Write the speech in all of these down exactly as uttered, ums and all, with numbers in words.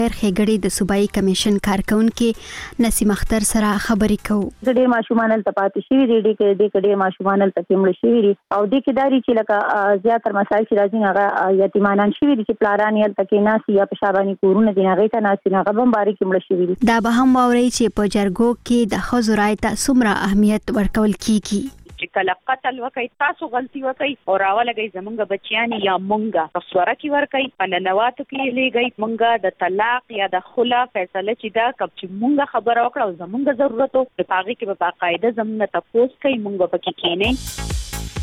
غیر خېګړې د صوبایي کمیشن کارکونکو نسیم اختر سره خبرې کوو. ډېر ماشومان ته پاتې شوي دي د دې ډېر ماشومان ته کېمل شوي دي او د کډاري چې لکه زیاتره مسایل چې راځي هغه یتیمانان شوي دي چې پلاران یې تکې ناسي یا په شاباني کورونه دي هغه ته ناسي هغه بمباري کېمل شوي دي. دا به هم ووري چې په جرګو کې د خزو رای ته څومره اهمیت ورکول کیږي. چې کله قتل وکي تاسو غلطي وکي او راولګي زمونږ بچیان یا مونږه تصوره کی ورکي پننواتو کې لګي مونږه د طلاق یا د خلا فیصله چې دا کب چې مونږه خبره وکړو زمونږ ضرورتو په پاغي کې په باقاعده زمونږ تاسو کوي مونږ پکې کېنه.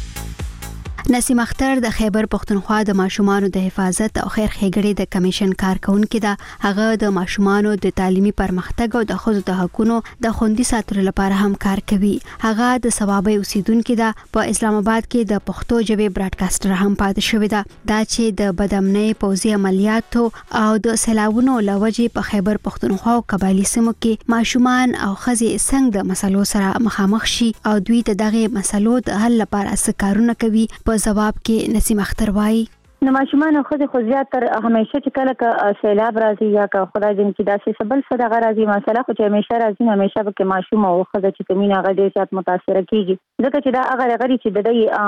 نسیم اختر د خیبر پختونخوا د ماشومانو د حفاظت او خیر خېګړې د کمیشن کارکونکو ده. هغه د ماشومانو د تعلیمي پرمختګ او د خزو د حقوقو د خوندي ساتلو لپاره هم کار کوي. هغه د ثوابي اوسیدونکو ده. په اسلام آباد کې د پښتو ژبې براډکاسټر هم پاتې شوی ده. دا چې د بدامنۍ پوځي عملیاتو او د سیلاوونو لوجې په خیبر پختونخوا او قبایلی سیمو کې ماشومان او خزې څنګه د مسلو سره مخامخ شي او دوی ته دغه مسلو د حل لپاره څه کارونه کوي. په جواب کې نسیم اختر وایي نو ماشومان خو د خو زیاتر همیشه چې کله ک سیلاب راځي یا ک خدای دې چې داسې سبل صدا راځي مسله خو چې همیشه راځي همیشه به کې ماشوم او خدای چې کمینه هغه ډیر زیات متاثر کیږي ځکه چې دا هغه غړي چې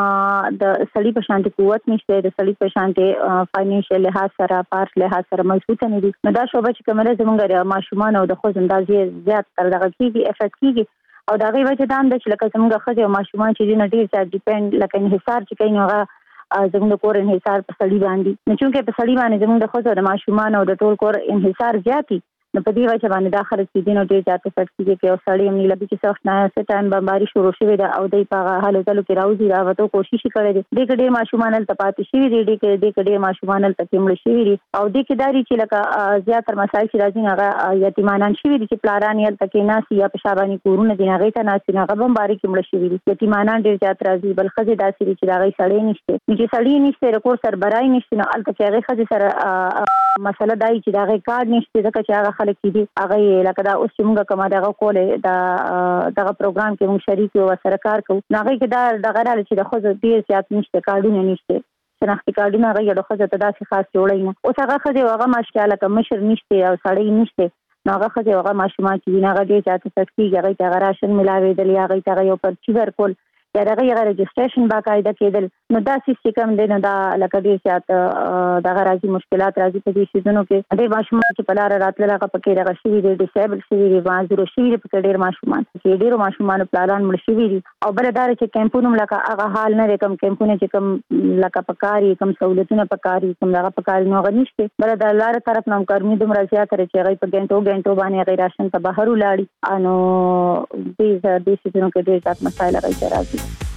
د د سړي په شانتي قوت نشته د سړي په شانتي فاینانشل لحاظ سره پارس لحاظ سره مضبوط نه دي نو دا شوبه چې کومه زمونږ ماشومان او د خو اندازې زیات تر دغه کیږي افیکټ کیږي او دا غي وجه دا هم د چې لکه زمونږ خځې او ماشومان چې نه ډیر زیات ډیپند لکه انحصار چې کوي نو زموږ کور انحصار په سړی باندې نو چې په سړی باندې زموږ د خو د ماشومان او د ټول کور انحصار زیاتی نو په دې وجه باندې داخله کې نو ډیر زیات افیکټ کیږي چې او سړی هم لږ چې څوک نه ست ټایم بمباري شروع شوه دا او دای په حالو تلو کې راوځي دا وته کوشش کړي دي د ډیر ماشومان ته پاتې شي دي د ډیر ماشومان ته کېمل شي دي او د کډاري چې لکه زیاتره مسایل چې راځي هغه یتیمانان شي دي چې پلاران یې تکې ناسي یا په شاباني کورونه دي هغه ته ناسي هغه بمباري کېمل شي دي یتیمانان ډیر زیات راځي بل خځې داسې چې دا غي سړی نشته چې سړی نشته رکور سر برای نشته نو البته هغه خځې سره مسله دای چې دا غي کار نشته ځکه چې هغه خلک دي هغه لکه دا اوس چې موږ کومه دغه کوله دا دغه پروګرام کې موږ شریک یو سره کار کوو نو هغه کې دا دغه راځي چې د خو ډیر زیات نشته کارډونه نشته شناختی کارډونه هغه د خو ته داسې خاص جوړی نه اوس هغه خو هغه ماشاءالله کوم مشر نشته او سړی نشته نو هغه خو هغه ماشومان چې نه هغه ډیر زیات سختي هغه ته غراشن ملاوي دلی هغه ته یو پرچی ورکول یا دغه یو رجسټریشن باقاعده کېدل نو دا سیستم دی نو دا لکه ډیر زیات دغه راځي مشکلات راځي په دې سيزونو کې ډېر ماشومان چې په لار راتلل هغه پکې دغه شي دي ډیسیبل شي دي معذور شي دي په ډېر ماشومان چې ډېر ماشومان پلان مړ شي دي او بل دار چې کیمپونو لکه هغه حال نه کم کیمپونه چې کم لکه پکاري کم سہولتونه پکاري کم دغه پکاري نو غنښت بل د لار طرف نام کارمي دومره زیات لري چې هغه په ګنټو ګنټو باندې غیر راشن ته بهر ولاړي انو دې دې سيزونو کې ډېر زیات مسایل راځي.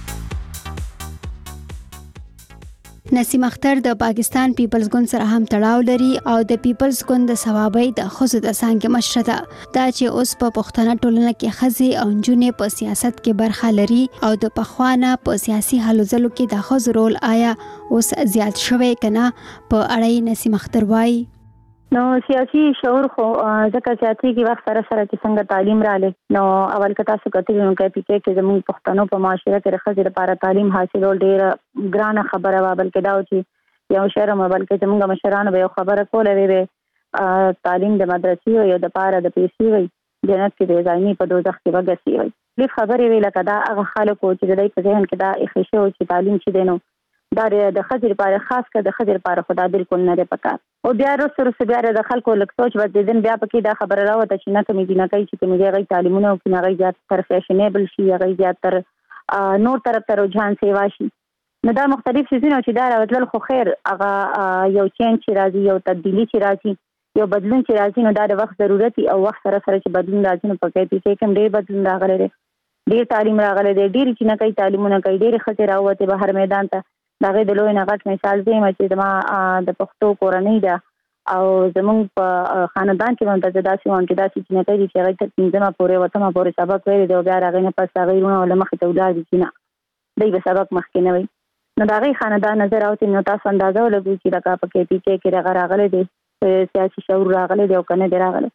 نسیم اختر د پاکستان پیپلز ګوند سره هم تړاو لري او د پیپلز ګوند د ثوابي د خزو د څنګه مشره ده دا چې اوس په پښتنه ټولنه کې خزي او جنې په سیاست کې برخه لري او د پخوانه په سیاسي حلو ځلو کې د خزو رول آیا اوس زیات شوی کنه په اړه نسیم اختر وایي نو سیاسي شعور خو ځکه سیاسي کې وخت سره سره چې څنګه تعلیم رااله نو اول کتا څه کتل نو کې پی کې زموږ پښتنو په معاشره کې راځي لپاره تعلیم حاصلول ډیر ګرانه خبره و بلکې دا چې یو شهر مو بلکې زموږ مشرانو به خبره کوله وی تعلیم د مدرسې او د لپاره د پیسې وي جنت کې د ځاني په دوزخ کې وګسي وي لږ خبرې وی لکه دا هغه خلکو چې د دې په ذهن کې دا اخیشه او چې تعلیم چې دینو دا د خځې لپاره خاص کر د خځې لپاره خدا بالکل نه لري پکار او بیا وروسته وروسته بیا د خلکو لک سوچ بدلین بیا پکې دا خبره راوته چې نه کومې دي نه کوي چې کومې غي تعلیمونه او کومې غي زیات تر فیشنیبل شي غي زیات تر نور طرف ته رجحان سیوا شي نو دا مختلف شیزونه چې دا راوتل خو خیر هغه یو چینج چې راځي یو تبدیلی چې راځي یو بدلون چې راځي نو دا د وخت ضرورت او وخت سره سره چې بدلون راځي نو پکې چې کوم ډېر بدلون راغلی دی ډېر تعلیم راغلی دی ډېر چې نه کوي تعلیمونه کوي ډېر خځې راوته بهر میدان ته داغه د لوی نه غټ مثال دی چې ما د پښتو کورنۍ ده او زمونږ په خاندان کې باندې داسې وان کې داسې چې نه کوي چې هغه تر پنځمه پورې وته ما پورې سبق ویل دی او بیا راغی نه پس هغه ورونه ول مخې ته ولاړ دي نه دوی به سبق مخکې نه وي نو داغه خاندان نظر اوتی نو تاسو اندازه ولګو چې دا کا پکې پی کې کې راغلی دی سیاسي شعور راغلی دی او کنه دی راغلی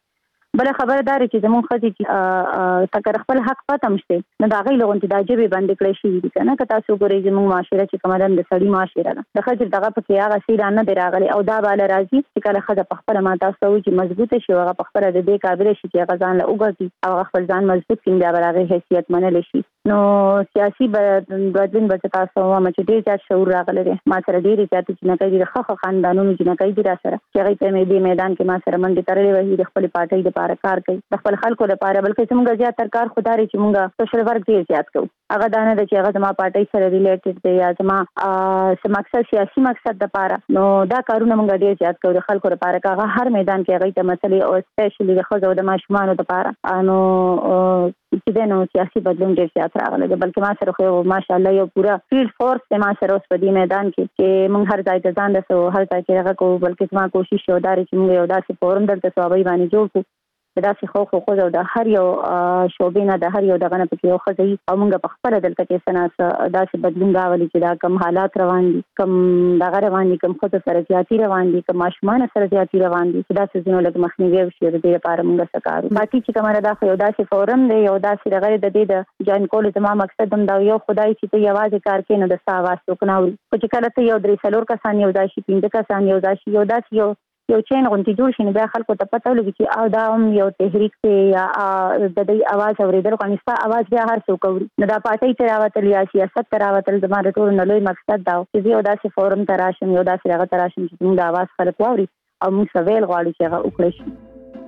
بل خبرداري چې زمون خدي چې تکر خپل حق پاتم شته نو دا غي لغون چې دا جبه باندې کړی شي دي کنه که تاسو ګورئ زمون معاشره چې کومه د سړی معاشره ده د خځې دغه پکې هغه سیران نه دراغلي او دا bale راځي چې کله خځه په خپل ما تاسو چې مضبوطه شي هغه په خپل د دې قابل شي چې هغه ځان له وګړي او خپل ځان مضبوط کړي دا برابر حیثیت منل شي نو سیاسي بدلون به تاسو هم چې ډیر ځات شعور راغلی دی ما سره ډیر ځات چې نه کوي د خخ خاندانونو چې نه کوي د را سره چې هغه په دې میدان کې ما سره منډي ترلې وهي د خپل پارټي د لپاره کار کوي د خپل خلکو لپاره بلکې څنګه زیات تر کار خدای چې موږ سوشل ورک ډیر زیات کوو هغه دانه د چې هغه زما پارټي سره ریلیټډ دی یا زما سم مقصد سیاسي مقصد د لپاره نو دا کارونه موږ ډیر زیات کوو د خلکو لپاره هغه هر میدان کې هغه ته مسلې او سپیشلی د خځو د ماشومان لپاره انو چې دنو سیاسي بدلون ډیر زیات راغلی بلکې ما سره خو ماشاءالله یو پورا فیلډ فورس ما سره اوس په دې میدان کې چې موږ هر ځای ته ځان رسو هر ځای کې هغه کو بلکې ما کوشش وکړ چې موږ یو داسې فورم دلته صوابي باندې جوړ کړو دا چې خو خو خو د هر یو شوبې نه د هر یو دغه نه پکې یو خځې او موږ په خپل دلته کې سناس داسې بدلون راولي چې دا کم حالات روان دي کم دغه روان دي کم خود سره زیاتی روان دي کم ماشومان سره زیاتی روان دي چې دا څه زینو لګ مخنیوي وشي د دې لپاره موږ سکارو باقي چې کومه دا خو یو داسې فورم دی یو داسې دغه د دې د جوائن کول زما مقصد هم دا یو خدای چې ته یوازې کار کې نه د ساواز وکناوي چې کله ته یو درې څلور کسان یو داسې پنځه کسان یو داسې یو داسې یو یو چین غونډې جوړ شي نو بیا خلکو ته پته ولګي چې او دا هم یو تحریک دی یا د دې اواز اوریدل خو نستا اواز بیا هر څوک اوري نو دا پارټي ته راوتل یا سیاست ته راوتل زما د ټول نلوي مقصد دا چې یو داسې فورم ته راشم یو داسې هغه ته راشم چې موږ د اواز خلک واوري او موږ سویل غواړو چې هغه وکړي شي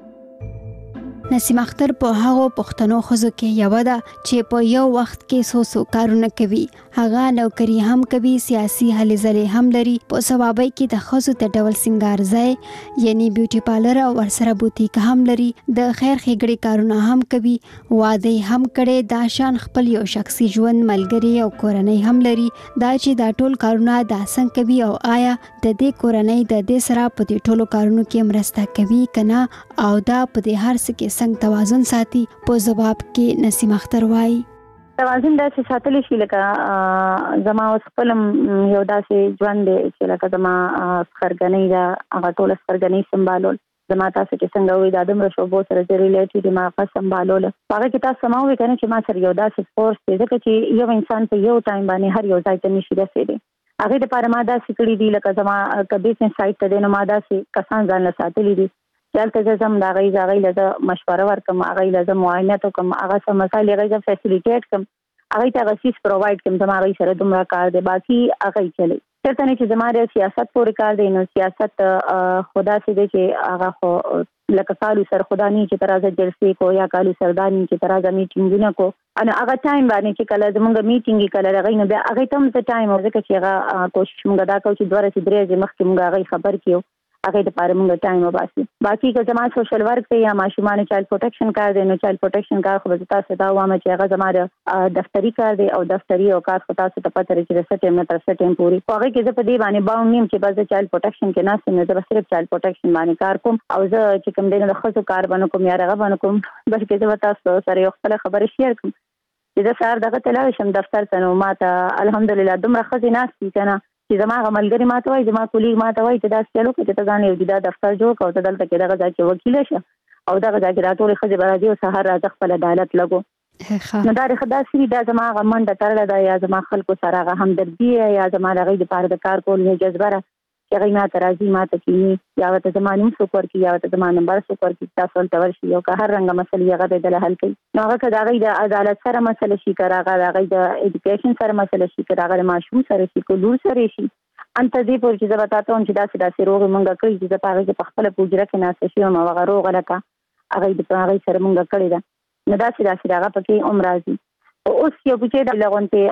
نسیم اختر په هغه پښتنو خزو کې یو ده چې په یو وخت کې سو سو کارونه کوي هغه نوکری هم کوي سیاسي هلې ځلې هم لري په ثوابي کې د خزو ته ډول سنگار ځای یعنی بیوټي پارلر او ورسره بوتیک هم لري د خیر ښېګړې کارونه هم کوي واده هم کړي دا شان خپل یو شخصي ژوند ملګری او کورنۍ هم لري دا چې دا ټول کارونه د څنګه کوي او آیا د دې کورنۍ د دې سره په دې ټولو کارونو کې مرسته کوي کنه او دا په دې هر څه کې څنګه توازن ساتي په جواب کې نسیم اختر وایي توازن دا چې ساتل شي لکه زما اوس خپل یو داسې ژوند دی چې لکه زما خرګنۍ دا هغه ټول خرګنۍ سمبالول زما تاسو چې څنګه وي دا د شوبو سره ریلیټډ ما په سمبالول هغه کې تاسو سماوي کنه چې ما سره یو داسې فورس دی چې یو انسان په یو ټایم باندې هر یو ځای ته نشي رسیدي هغه د پاره ما دا سکړی دی لکه زما کبي سن سایت ته نو ما دا سي کسان ځان ساتلی دي چلته زم دا غي زغی له مشوره ورکم هغه له معاینات کوم هغه سم مسایل غي فیسیلیټیټ کوم هغه ته غسیس پروواید کوم زما غي سره دومره کار دی باقي هغه چلی چرته نه چې زما د سیاست پورې کار دی نو سیاست خدا سي دی چې هغه خو لکه کالو سر خدا نه چې ترازه جلسې کو یا کالو سردانی چې ترازه میټینګونه کو انا هغه ټایم باندې چې کله زمونږ میټینګ کله راغی نو بیا هغه تم څه ټایم ورته چې هغه کوشش مونږ دا کوو چې دوره چې درې مخکې مونږ هغه خبر کیو هغه د پاره مونږ ټایم وباسي باقي که زما سوشل ورک ته یا ماشومان چایلډ پروټیکشن کار دی نو چایلډ پروټیکشن کار خو تاسو دا وامه چې هغه زما د دفتری کار دی او دفتری او کار خو تاسو ته پته لري چې څه ټیم نه تر څه ټیم پوری هغه کې زه په دې باندې باوند نیم چې بس چایلډ پروټیکشن کې نه سم زه صرف چایلډ پروټیکشن باندې کار کوم او زه چې کوم دینه د خصو کار باندې کوم یا هغه باندې کوم بلکې زه تاسو سره یو خپل خبره شیر کوم چې زه سار دغه تلاوي شم دفتر ته نو ماته الحمدلله دومره خزینه ناس کنه چې زما غملګری ماته وای زما کولیګ ماته وای چې دا سلو کې ته ځان یو د دفتر جوړ کاوه ته دلته کې دغه ځای کې وکیل شه او دغه ځای کې راټول خځه برادي او سحر راځ خپل عدالت لګو نو دا خدا سری دا زما غمنده ترله دا یا زما خلکو سره غ همدردی یا زما دغه د پاره د کار کول نه جذبره چې غي ماته راځي ماته کینی یا وته زمانم سوپر کی یا وته زما نمبر سوپر کی تاسو ته ورشي یو که هر رنګ مسلې هغه د حل کوي نو هغه کدا غي د عدالت سره مسله شي کراغه غي د اډوکیشن سره مسله شي کراغه ماشوم سره شي کولور سره شي انت دې پور چې زبتا ته چې داسې داسې روغ مونږه کړی چې د پاره په خپل پوجره کې ناس شي او هغه روغ لکه هغه د هغه سره مونږه کړی دا نو داسې داسې هغه پکې عمر راځي اوس یو بچی د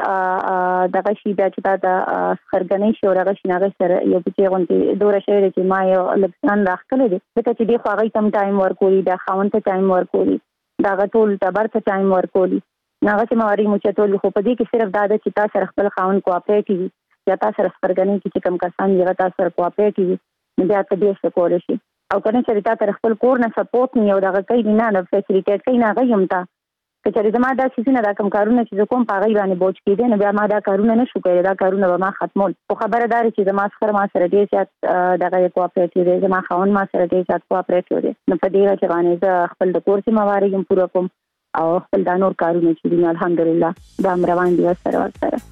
لغونته دغه شي دا چې دا خرګنۍ شو راغ شي نه سره یو بچی غونته دوره شوی چې ما یو لکسان راخلې دي ځکه چې دی خو هغه تم ټایم ورکولي دا خاون ته ټایم ورکولي دا غټول تبر ته ټایم ورکولي ناغه چې موري مچتول خو په دې کې صرف دا د چې تاسو خپل خاون کوآپریټ یا تاسو خرګنۍ کې کوم کسان یې تاسو سره کوآپریټ بیا ته دې څه کول شي او کنه چې تاسو خپل کور نه سپورټ نه یو دغه کوي نه نه فیسیلیټیټ کوي نه غیم تا کچې زما دا سيزونه دا کم کارونه چې کوم په غي باندې بوج کېده نو بیا ما دا کارونه نشو کولای دا کارونه به ما ختمول خو خبردار چې زما سره ما سره ډیر زیات دغه کوآپریټیو دی زما خاون ما سره ډیر زیات کوآپریټیو دی نو په دې وجه باندې زه خپل د کورس موارد هم پوره کوم او خپل د نور کارونه چې دي الحمدلله دا روان دي سره سره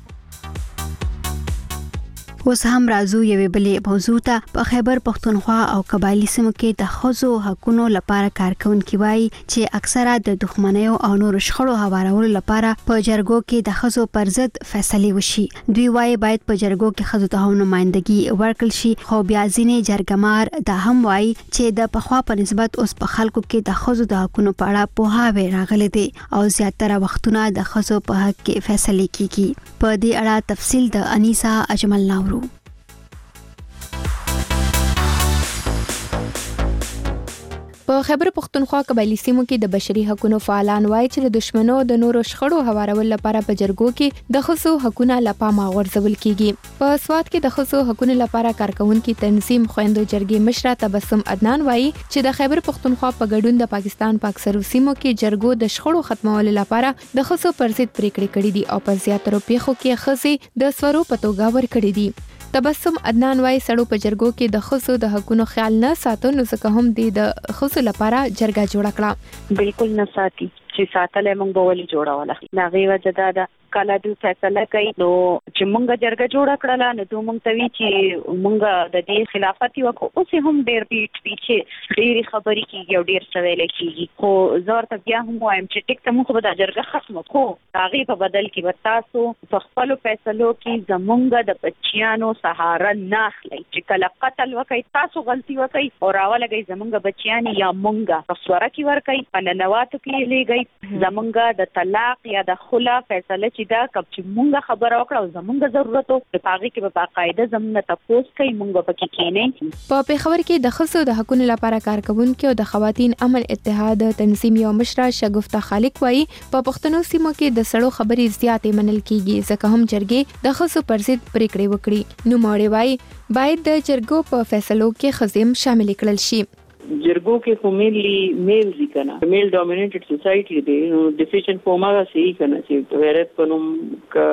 اوس هم راځو یوې بلې موضوع ته په خیبر پښتونخوا او قبایلی سیمو کې د ښځو حقوقو لپاره کارکونکي وایي چې اکثره د دښمنیو او نور شخړو هوارولو لپاره په جرګو کې د ښځو پر ضد فیصلې وشي. دوی وایي باید په جرګو کې ښځو ته هم نمائندګي ورکړل شي خو بیا ځینې جرګمار دا هم وایي چې د پخوا په نسبت اوس په خلکو کې د ښځو د حقوقو په اړه پوهاوی راغلی دی او زیاتره وختونه د ښځو په حق کې فیصلې کیږي. په دې اړه تفصیل د انیسا اجمل ناورو. په خیبر پښتونخوا قبایلی سیمو کې د بشري حقوقو فعالان وایي چې د دشمنو د نورو شخړو هوارول لپاره په جرګو کې د ښځو حقوقو لپاره غورځول کیږي. په سواد کې د ښځو حقوقو لپاره کارکونکو تنظیم خويندو جرګې مشره تبسم عدنان وایي چې د خیبر پښتونخوا په ګډون د پاکستان په اکثرو سیمو کې جرګو د شخړو ختمولو لپاره د ښځو پر ضد پریکړې کړې دي او په زیاتره پیښو کې ښځې د سورو په توګه ورکړې دي. تبسم عدنان وایي سړو په جرګو کې د ښځو د حقوقو خیال نه ساتو نو ځکه هم د ښځو لپاره جرګه جوړ کړه. بالکل نه ساتي چې ساتلې مونږ به ولي جوړاوله ناغي وجه دا ده کله دوی فیصله کوي نو چې مونږ جرګه جوړ کړله نو دوی مونږ ته وی چې مونږ د دې خلافت یو کو اوس هم ډېر پیټ پیچه ډېری خبرې کیږي او ډېر سوال کیږي خو زور ته بیا هم وایم چې ټیک ته مونږ به د جرګه ختم کو هغه په بدل کې وتاسو په خپل فیصلو کې زمونږ د بچیانو سهاره نه اخلي چې کله قتل وکړي تاسو غلطي وکړي او راولګي زمونږ بچیان یا مونږ رسوره کی ور کوي په ننواتو کې لګي زمونږ د طلاق یا د خلا فیصله چې دا کب چې مونږه خبره وکړه او زمونږ ضرورت او په هغه کې په باقاعده زمونږ تاسو کوي مونږ په کې کېنه. په پیښور کې د ښځو د حقوقو لپاره کارکونکو او د خواتین امن اتحاد تنظیم یو مشره شګفته خالق وایي په پښتنو سیمو کې د سړو خبرې زیاتې منل کیږي ځکه هم جرګې د ښځو پر ضد پریکړې وکړي. نو موري وایي باید د جرګو په فیصلو کې ښځې شامل کړل شي. جرګو کې خو مینلی میل دي کنه میل ډومینیټډ سوسایټي دی نو ډیسیژن په ماغه صحیح کنه چې غیرت پنوم کا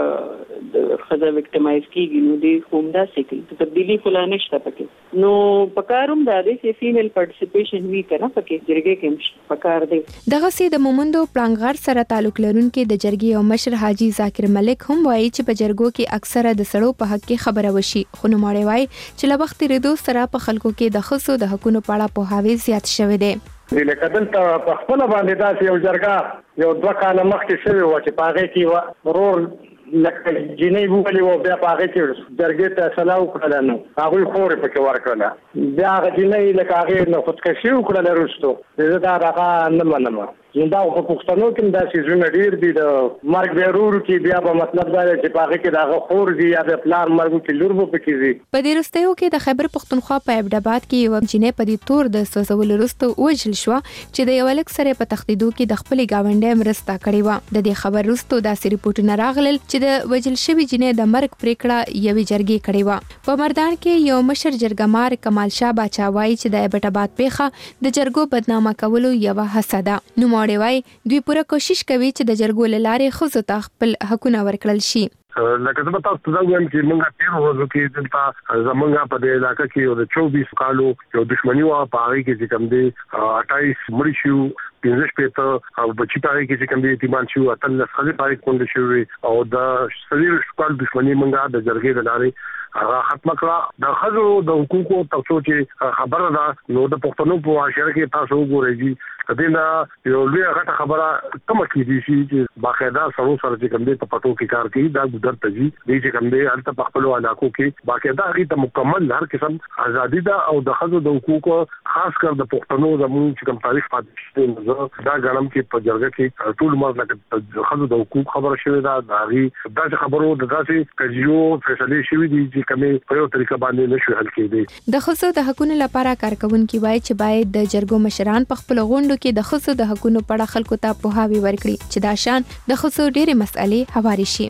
د خزه وکټمایز کیږي نو دی کومدا سکی تبدیلی فلا نشته پکې نو پکاروم دا دی چې فیمیل پارټیسیپیشن وی کنه پکې جرګې کې پکار دی. دغه سي د مومندو پلانګار سره تعلق لرونکي د جرګې او مشر حاجی ذاکر ملک هم وایي چې په جرګو کې اکثره د سړو په حق کې خبره وشي خو نو مړی وایي چې له وخت ریدو سره په خلکو کې د ښځو د حقوقو په اړه په زیات شوی دی. لکه دلته په خپل باندې داسې یو جرګه یو دوه کاله مخکې شوی و چې په هغې کې ورور لکه جینۍ وولې وه بیا په هغې کې جرګې ته سلا وکړله نو هغوی خورې پکې ورکړله بیا هغه جینۍ لکه هغې نه خودکشي وکړله وروستو زه دا دغه نه منم نو دا په پښتنو کې دا سیزونه ډېر دي د مرګ بیرورو کې بیا په مطلب دا چې په هغې کې د هغه خور دي یا د پلار مرګو کې لور به پکې ځي. په دې وروستیو کې د خیبر پښتونخوا په ابداباد کې یوه جینۍ په دې تور د سوځولو وروسته ووژل شوه چې د یو هلک سره په تښتېدو کې د خپلې ګاونډۍ مرسته کړې وه. د دې خبر وروسته داسې ریپورټونه راغلل چې د وژل شوې جینۍ د مرګ پرېکړه یوې جرګې کړې وه. په مردان کې یو مشر جرګمار کمال شاه باچا وایي چې د ابداباد پیښه د جرګو بدنامه کولو یوه هڅه ده. نوموړی وایي دوی پوره کوشش کوي چې د جرګو له لارې ښځو ته خپل حقونه ورکړل شي. لکه زه تاسو ته وایم چې موږ تیر ورځو کې دلته زمونږ په دې علاقې کې د چوبیس کالو یو دښمني وه په هغې کې چې کوم دی اټایس مړي شو پنځه شپېته او بچي په هغې کې چې کوم دی یتیمان شو اتلس ښځې په هغې کونډې شوې او د څلېرویشت کال دښمني موږ د جرګې د لارې هغه ختمه کړه. د ښځو د حقوقو تاسو چې خبره ده نو د پښتنو په معاشره کې تاسو وګورئ د دې نه یو لویه غټه خبره کومه کېدای شي چې باقاعده سړو سره چې کوم دی په پټو کې کار کوي دا ګودر ته ځي دی چې کوم دی هلته په خپلو علاقو کې باقاعده هغې ته مکمل هر قسم ازادي ده او د ښځو د حقوقو خاص کر د پښتنو زموږ چې کوم تاریخ پاتې شوی زه دا ګڼم چې په جرګه کې ټول عمر لکه د ښځو د حقوق خبره شوې ده د هغې داسې خبرو د داسې قضیو فیصلې شوي دي چې کومې په یو طریقه باندې نه شوی حل کېدی. د ښځو د حقوقو لپاره کارکونکي وایي چې باید د جرګو مشران په خپلو غونډو کې د ښځو د حقوقو په اړه خلکو ته پوهاوی ورکړي چې دا شان د ښځو ډېرې مسئلې هوارې شي.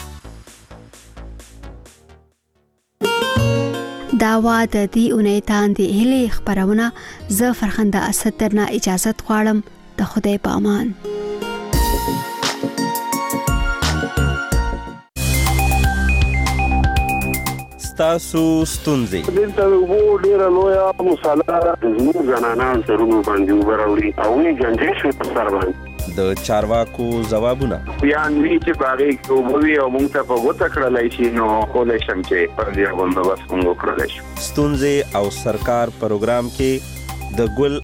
دا وا د دې اونۍ تاندې هیلې خپرونه زه فرخنده اسد درنه اجازت غواړم. د خدای په امان. ستاسو ستونزې. دلته وو ډیره لویه مساله زموږ زنانان سرونو باندې وبراوړي او یې ګنجې شوې په سر باندې. د چارواکو ځوابونه یان وی چې باغې کوموي او موږ ته په غوته کړلای شي نو کولای شم چې پر دې باندې بس موږ کړلای شو. ستونزې او سرکار پروګرام کې د ګل